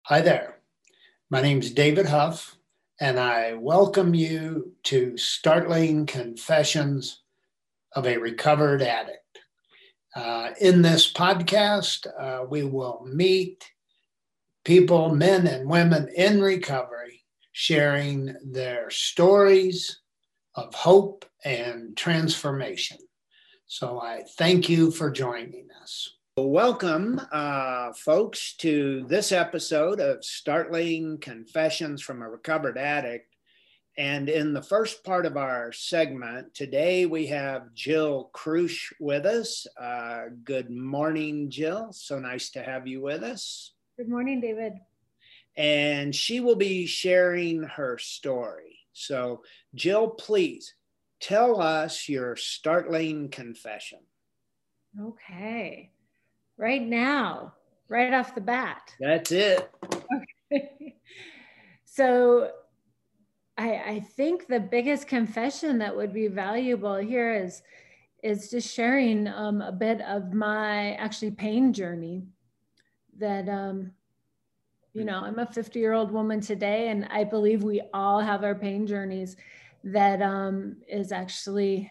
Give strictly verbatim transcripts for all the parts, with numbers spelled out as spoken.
Hi there. My name is David Huff, and I welcome you to Startling Confessions of a Recovered Addict. Uh, in this podcast, uh, we will meet people, men and women in recovery, sharing their stories of hope and transformation. So I thank you for joining us. Welcome, uh, folks, to this episode of Startling Confessions from a Recovered Addict. And in the first part of our segment, today we have Jill Krusch with us. Uh, good morning, Jill. So nice to have you with us. Good morning, David. And she will be sharing her story. So, Jill, please tell us your startling confession. Okay. Right now, right off the bat. That's it. Okay. So I, I think the biggest confession that would be valuable here is, is just sharing um, a bit of my actually pain journey that, um, you know, I'm a fifty year old woman today, and I believe we all have our pain journeys that um, is actually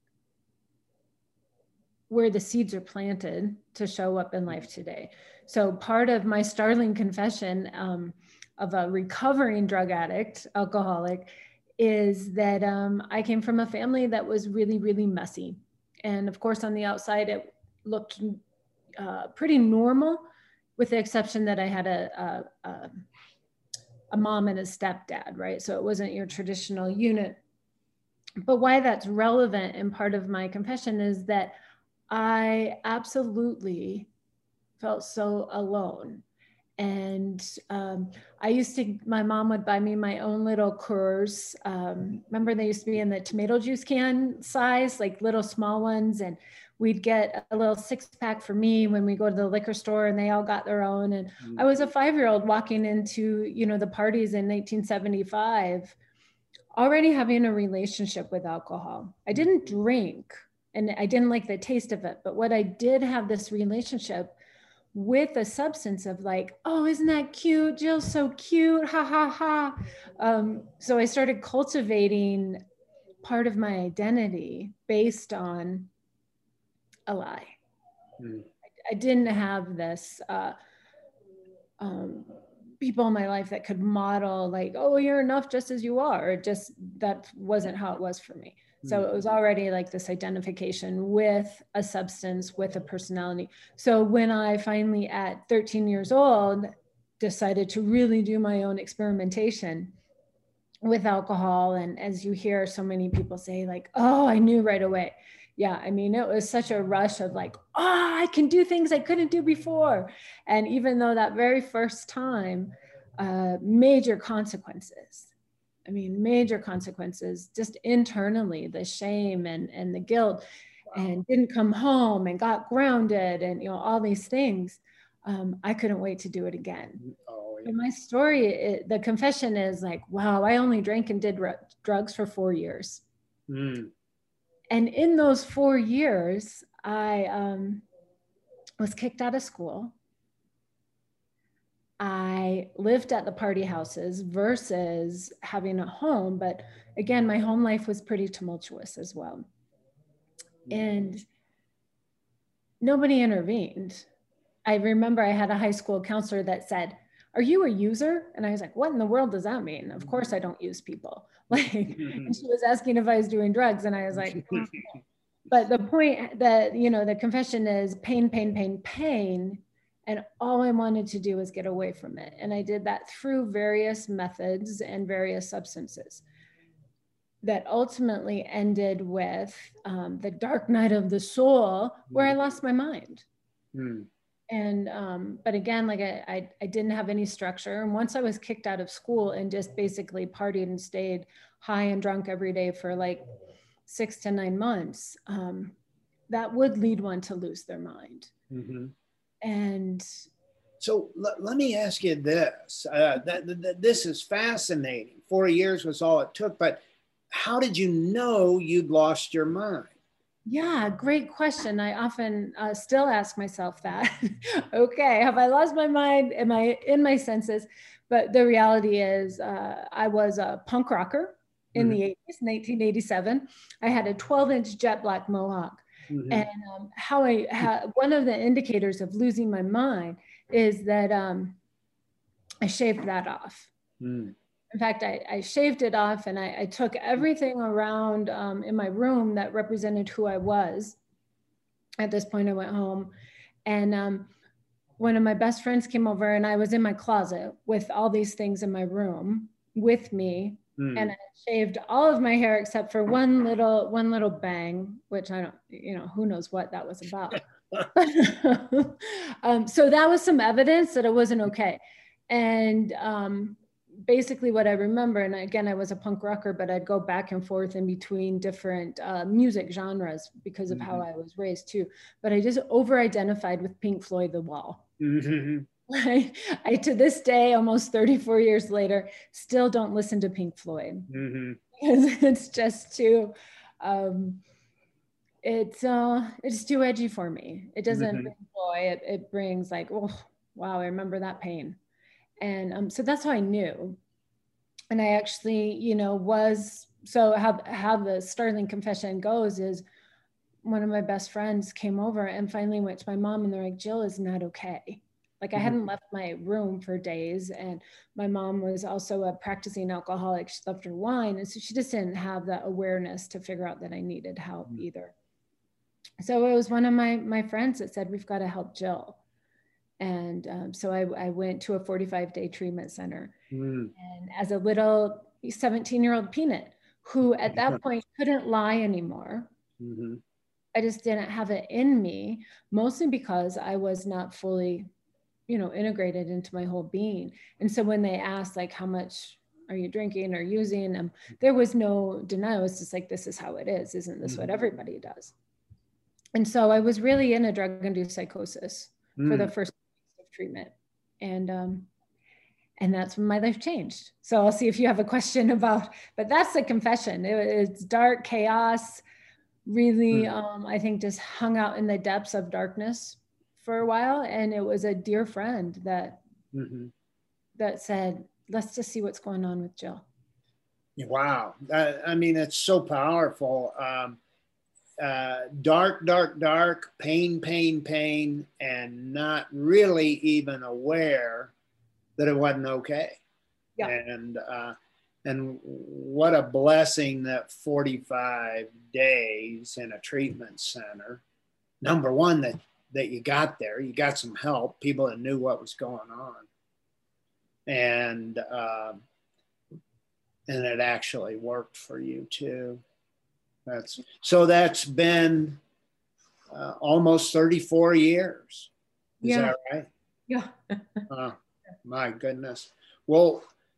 where the seeds are planted to show up in life today. So part of my startling confession um, of a recovering drug addict, alcoholic, is that um, I came from a family that was really, really messy. And of course, on the outside, it looked uh, pretty normal, with the exception that I had a, a, a, a mom and a stepdad, right? So it wasn't your traditional unit. But why that's relevant and part of my confession is that I absolutely felt so alone. And um, I used to, my mom would buy me my own little Coors. Um, remember they used to be in the tomato juice can size, like little small ones. And we'd get a little six pack for me when we go to the liquor store, and they all got their own. And mm-hmm. I was a five-year-old walking into, you know, the parties in nineteen seventy-five, already having a relationship with alcohol. I didn't drink, and I didn't like the taste of it. But what I did have this relationship with a substance of like, oh, isn't that cute? Jill's so cute, ha, ha, ha. Um, so I started cultivating part of my identity based on a lie. Mm. I, I didn't have this uh, um, people in my life that could model like, oh, you're enough just as you are. It just, that wasn't how it was for me. So it was already like this identification with a substance, with a personality. So when I finally at thirteen years old, decided to really do my own experimentation with alcohol. And as you hear so many people say like, oh, I knew right away. Yeah, I mean, it was such a rush of like, oh, I can do things I couldn't do before. And even though that very first time, uh, major consequences. I mean, major consequences just internally, the shame and, and the guilt, and didn't come home and got grounded and, you know, all these things. Um, I couldn't wait to do it again. Oh, yeah. And my story, it, the confession is like, wow, I only drank and did r- drugs for four years. Mm. And in those four years, I um, was kicked out of school. I lived at the party houses versus having a home. But again, my home life was pretty tumultuous as well. And nobody intervened. I remember I had a high school counselor that said, are you a user? And I was like, what in the world does that mean? Of course I don't use people. Like, and she was asking if I was doing drugs. And I was like, oh. But the point that, you know, the confession is pain, pain, pain, pain. And all I wanted to do was get away from it. And I did that through various methods and various substances that ultimately ended with um, the dark night of the soul, where I lost my mind. Mm. And, um, but again, like I, I, I didn't have any structure. And once I was kicked out of school and just basically partied and stayed high and drunk every day for like six to nine months, um, that would lead one to lose their mind. Mm-hmm. And so l- let me ask you this, uh, that, that, this is fascinating. Four years was all it took, but how did you know you'd lost your mind? Yeah, great question. I often uh, still ask myself that. Okay, have I lost my mind? Am I in my senses? But the reality is, uh, I was a punk rocker in Mm-hmm. the eighties, nineteen eighty-seven. I had a twelve inch jet black mohawk. Mm-hmm. And um, how I, how, one of the indicators of losing my mind is that um, I shaved that off. Mm. In fact, I, I shaved it off and I, I took everything around um, in my room that represented who I was. At this point, I went home and um, one of my best friends came over and I was in my closet with all these things in my room with me. Mm. And I shaved all of my hair except for one little, one little bang, which I don't, you know, who knows what that was about. um, so that was some evidence that it wasn't okay. And um, basically what I remember, and again, I was a punk rocker, but I'd go back and forth in between different uh, music genres because of mm-hmm. how I was raised too. But I just over-identified with Pink Floyd, The Wall. Mm-hmm. I, I, to this day, almost thirty-four years later, still don't listen to Pink Floyd mm-hmm. because it's just too, um, it's uh, it's too edgy for me. It doesn't mm-hmm. bring joy. It, it brings like, oh, wow, I remember that pain. And um, so that's how I knew. And I actually, you know, was, so how, how the Startling Confession goes is one of my best friends came over and finally went to my mom and they're like, Jill is not okay. Like I mm-hmm. hadn't left my room for days. And my mom was also a practicing alcoholic. She loved her wine. And so she just didn't have that awareness to figure out that I needed help mm-hmm. either. So it was one of my, my friends that said, we've got to help Jill. And um, so I, I went to a forty-five day treatment center. Mm. And as a little seventeen year old peanut who at that point couldn't lie anymore, mm-hmm. I just didn't have it in me, mostly because I was not fully, you know, integrated into my whole being. And so when they asked like, how much are you drinking or using? Um, there was no denial. It's just like, this is how it is. Isn't this mm-hmm. what everybody does? And so I was really in a drug-induced psychosis mm. for the first treatment. And, um, and that's when my life changed. So I'll see if you have a question about, but that's the confession. It, it's dark chaos, really, mm-hmm. um, I think just hung out in the depths of darkness for a while. And it was a dear friend that, mm-hmm. that said, let's just see what's going on with Jill. Wow. I, I mean, it's so powerful. Um, Uh, dark, dark, dark, pain, pain, pain, and not really even aware that it wasn't okay. Yeah. And uh, and what a blessing that forty-five days in a treatment center. Number one, that that you got there, you got some help, people that knew what was going on, and uh, and it actually worked for you too. That's so that's been uh, almost thirty-four years. Is yeah. that right? Yeah. uh, my goodness. Well,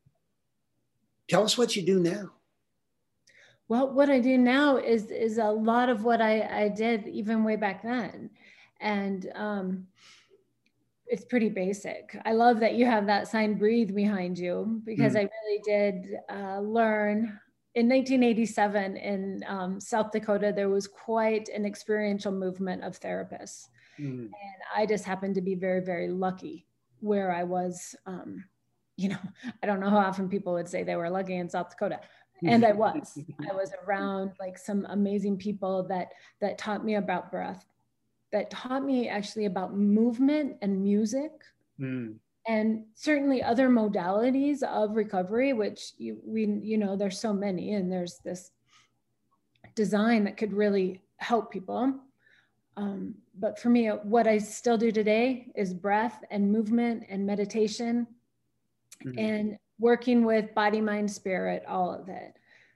tell us what you do now. Well, what I do now is is a lot of what I, I did even way back then. And um, it's pretty basic. I love that you have that sign breathe behind you because mm. I really did uh, learn. In nineteen eighty-seven in um, South Dakota, there was quite an experiential movement of therapists. Mm. And I just happened to be very, very lucky where I was, um, you know, I don't know how often people would say they were lucky in South Dakota. And I was. I was around like some amazing people that, that taught me about breath, that taught me actually about movement and music. Mm. And certainly other modalities of recovery, which you, we, you know, there's so many, and there's this design that could really help people. Um, but for me, what I still do today is breath and movement and meditation mm-hmm. and working with body, mind, spirit, all of it.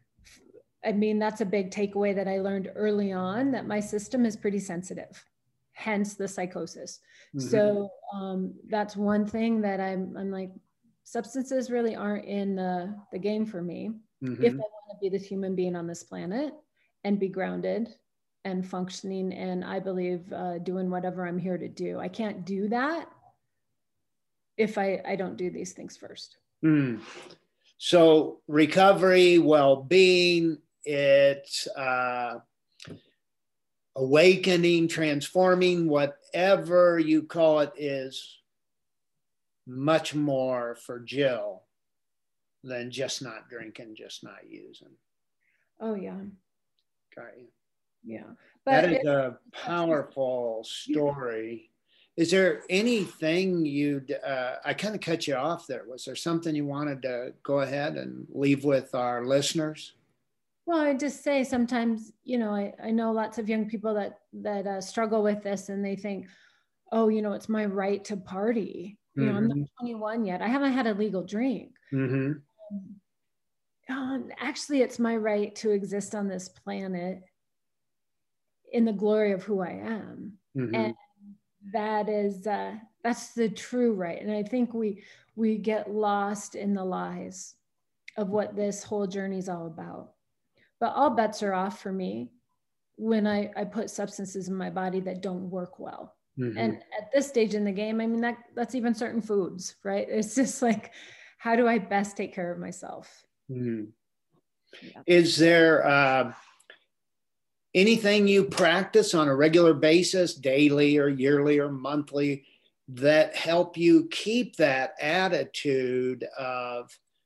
I mean, that's a big takeaway that I learned early on, that my system is pretty sensitive. Hence the psychosis. Mm-hmm. So um, that's one thing that I'm, I'm like, substances really aren't in the, the game for me. Mm-hmm. If I want to be this human being on this planet and be grounded and functioning, and I believe uh, doing whatever I'm here to do. I can't do that if I, I don't do these things first. Mm. So recovery, well-being, it's, uh, awakening, transforming, whatever you call it, is much more for Jill than just not drinking, just not using. Oh, yeah. Okay. Yeah. That But is it, a powerful story. Is there anything you'd, uh, I kind of cut you off there. Was there something you wanted to go ahead and leave with our listeners? well, I just say sometimes, you know, I, I know lots of young people that, that uh, struggle with this, and they think, oh, you know, it's my right to party. You know, I'm not twenty-one yet. I haven't had a legal drink. Mm-hmm. Um, actually, it's my right to exist on this planet in the glory of who I am. Mm-hmm. And that is, uh, that's the true right. And I think we, we get lost in the lies of what this whole journey is all about. But all bets are off for me when I, I put substances in my body that don't work well. Mm-hmm. And at this stage in the game, I mean, that that's even certain foods, right? It's just like, how do I best take care of myself? Mm-hmm. Yeah. Is there uh, anything you practice on a regular basis, daily or yearly or monthly, that help you keep that attitude of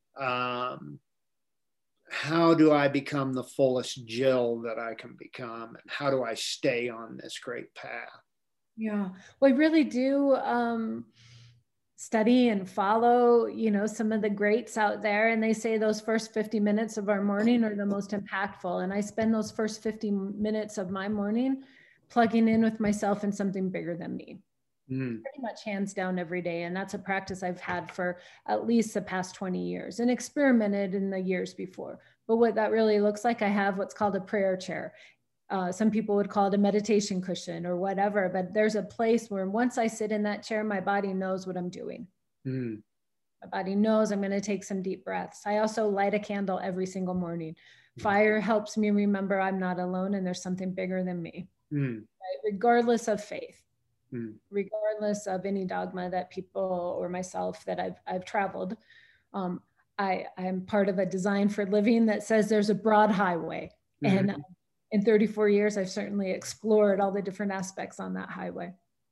um, how do I become the fullest Jill that I can become? And how do I stay on this great path? Yeah, well, I really do um, study and follow, you know, some of the greats out there. And they say those first fifty minutes of our morning are the most impactful. And I spend those first fifty minutes of my morning plugging in with myself and something bigger than me. Mm. Pretty much hands down every day. And that's a practice I've had for at least the past twenty years and experimented in the years before. But what that really looks like, I have what's called a prayer chair. Uh, some people would call it a meditation cushion or whatever, but there's a place where once I sit in that chair, my body knows what I'm doing. Mm. My body knows I'm going to take some deep breaths. I also light a candle every single morning. Fire helps me remember I'm not alone and there's something bigger than me, mm. right? Regardless of faith, mm. regardless of any dogma that people or myself that I've, I've traveled. Um, I, I'm part of a design for living that says there's a broad highway. Mm-hmm. And in thirty-four years, I've certainly explored all the different aspects on that highway.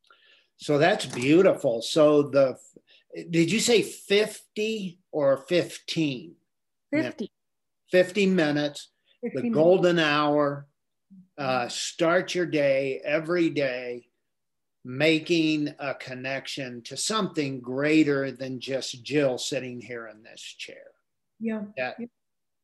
So that's beautiful. So the, did you say fifty or fifteen? fifty. fifty minutes, fifty the minutes. Golden hour, uh, start your day every day, making a connection to something greater than just Jill sitting here in this chair. Yeah. That, yeah.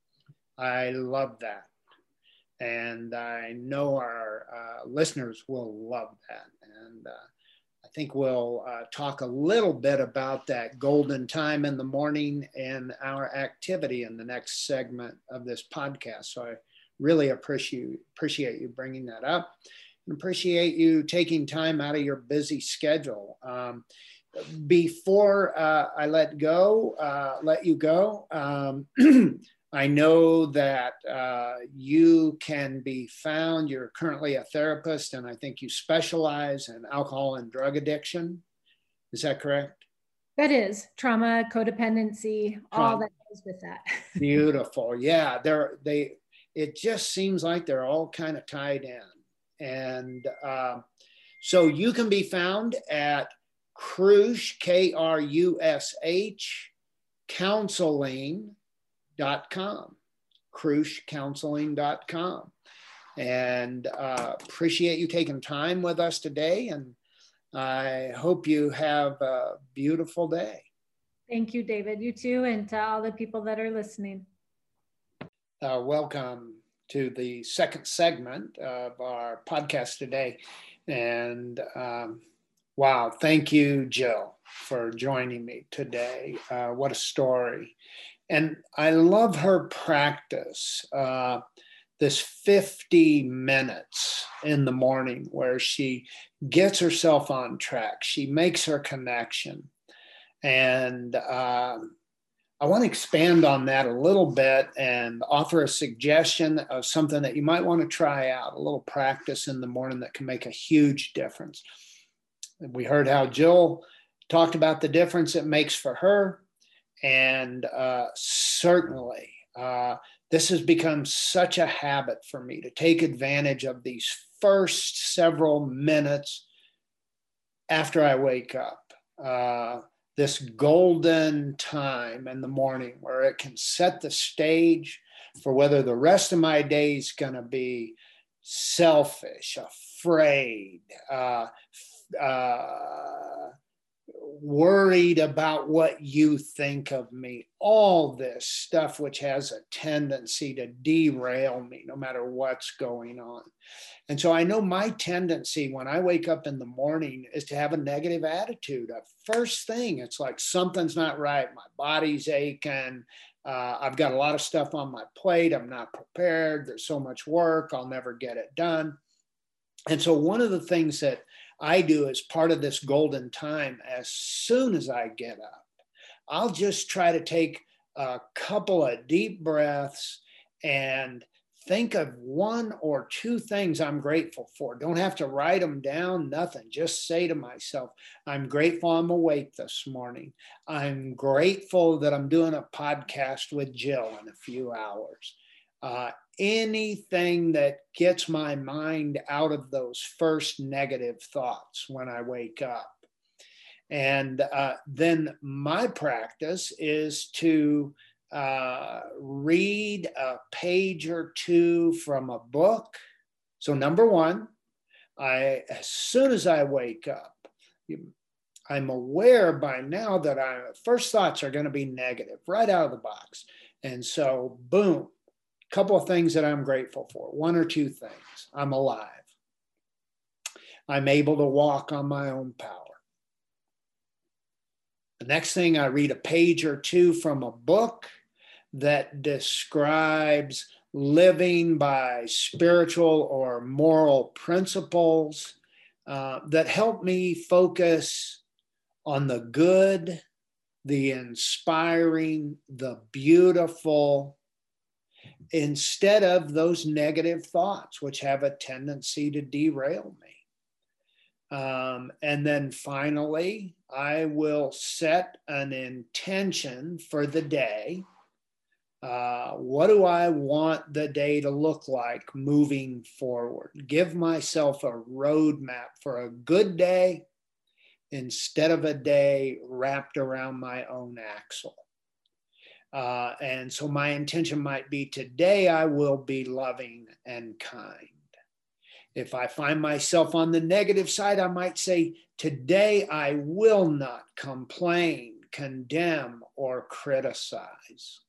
I love that. And I know our uh, listeners will love that. And uh, I think we'll uh, talk a little bit about that golden time in the morning and our activity in the next segment of this podcast. So I really appreciate, appreciate you bringing that up and appreciate you taking time out of your busy schedule. Um, before uh, I let go, uh, let you go, um, I know that uh, you can be found, you're currently a therapist, and I think you specialize in alcohol and drug addiction. Is that correct? That is. Trauma, codependency, all that goes with that. Beautiful. Yeah, they're, they, it just seems like they're all kind of tied in. And uh, so you can be found at Krush, K R U S H, counseling dot com, krush counseling dot com. And uh, appreciate you taking time with us today. And I hope you have a beautiful day. Thank you, David. You too. And to all the people that are listening. Uh, welcome to the second segment of our podcast today. And um, wow, thank you, Jill, for joining me today. Uh, what a story. And I love her practice, uh, this fifty minutes in the morning where she gets herself on track. She makes her connection. And uh, I want to expand on that a little bit and offer a suggestion of something that you might want to try out, a little practice in the morning that can make a huge difference. We heard how Jill talked about the difference it makes for her. And uh, certainly, uh, this has become such a habit for me to take advantage of these first several minutes after I wake up. Uh, this golden time in the morning where it can set the stage for whether the rest of my day is going to be selfish, afraid, uh, uh, worried about what you think of me, all this stuff which has a tendency to derail me no matter what's going on. And so I know my tendency when I wake up in the morning is to have a negative attitude. First thing, it's like something's not right. My body's aching. Uh, I've got a lot of stuff on my plate. I'm not prepared. There's so much work. I'll never get it done. And so one of the things that I do as part of this golden time, as soon as I get up, I'll just try to take a couple of deep breaths and think of one or two things I'm grateful for. Don't have to write them down, nothing. Just say to myself, I'm grateful I'm awake this morning. I'm grateful that I'm doing a podcast with Jill in a few hours. Uh, anything that gets my mind out of those first negative thoughts when I wake up. And uh, then my practice is to uh, read a page or two from a book. So number one, I, as soon as I wake up, I'm aware by now that I first thoughts are going to be negative right out of the box. And so boom, a couple of things that I'm grateful for, one or two things. I'm alive. I'm able to walk on my own power. The next thing, I read a page or two from a book that describes living by spiritual or moral principles uh, that help me focus on the good, the inspiring, the beautiful, instead of those negative thoughts, which have a tendency to derail me. Um, and then finally, I will set an intention for the day. Uh, what do I want the day to look like moving forward? Give myself a roadmap for a good day instead of a day wrapped around my own axle. Uh, and so my intention might be, today I will be loving and kind. If I find myself on the negative side, I might say, today I will not complain, condemn, or criticize.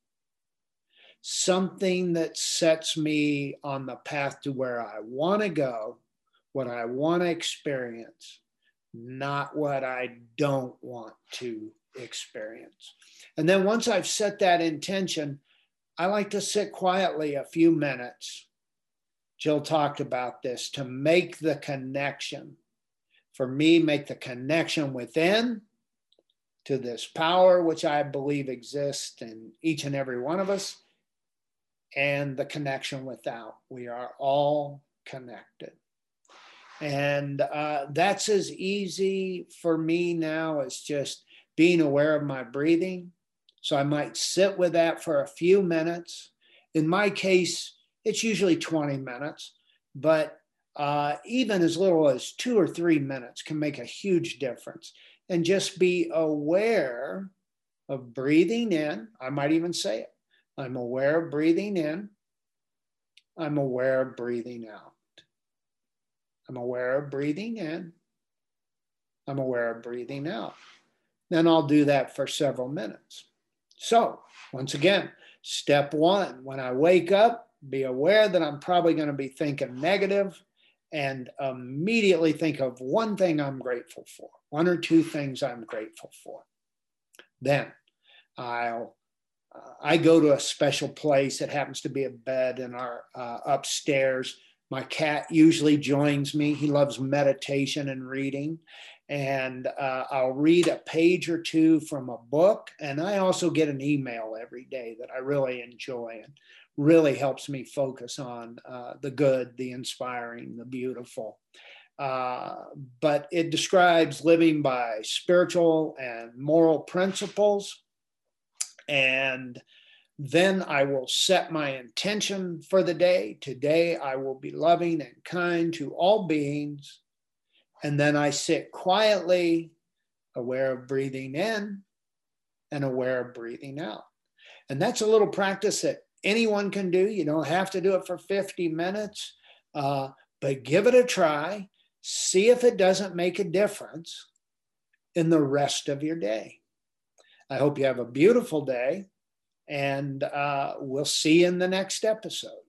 Something that sets me on the path to where I want to go, what I want to experience, not what I don't want to experience. And then once I've set that intention, I like to sit quietly a few minutes. Jill talked about this, to make the connection. For me, make the connection within to this power, which I believe exists in each and every one of us, and the connection without. We are all connected. And uh, that's as easy for me now as just being aware of my breathing. So I might sit with that for a few minutes. In my case, it's usually twenty minutes, but uh, even as little as two or three minutes can make a huge difference. And just be aware of breathing in. I might even say it. I'm aware of breathing in. I'm aware of breathing out. I'm aware of breathing in. I'm aware of breathing out. Then I'll do that for several minutes. So once again, step one, when I wake up, be aware that I'm probably going to be thinking negative, and immediately think of one thing I'm grateful for, one or two things I'm grateful for. Then I'll uh, I go to a special place. It happens to be a bed in our uh, upstairs. My cat usually joins me. He loves meditation and reading. And uh, I'll read a page or two from a book. And I also get an email every day that I really enjoy and really helps me focus on uh, the good, the inspiring, the beautiful. Uh, but it describes living by spiritual and moral principles. And Then I will set my intention for the day. Today I will be loving and kind to all beings. And then I sit quietly, aware of breathing in and aware of breathing out. And that's a little practice that anyone can do. You don't have to do it for fifty minutes, uh, but give it a try. See if it doesn't make a difference in the rest of your day. I hope you have a beautiful day, and uh, we'll see you in the next episode.